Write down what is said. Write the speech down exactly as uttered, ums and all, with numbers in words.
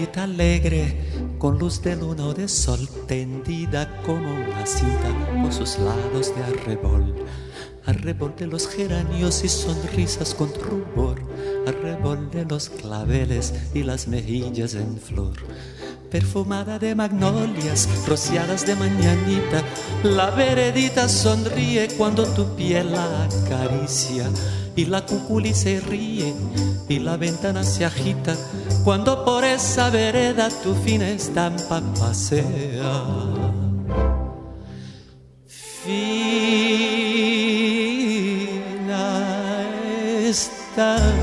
veredita alegre, con luz de luna o de sol, tendida como una cinta con sus lados de arrebol. Arrebol de los geranios y sonrisas con rubor, arrebol de los claveles y las mejillas en flor. Perfumada de magnolias, rociadas de mañanita, la veredita sonríe cuando tu piel la acaricia. Y la cuculi se ríe y la ventana se agita cuando por esa vereda tu fina estampa pasea. Fina estampa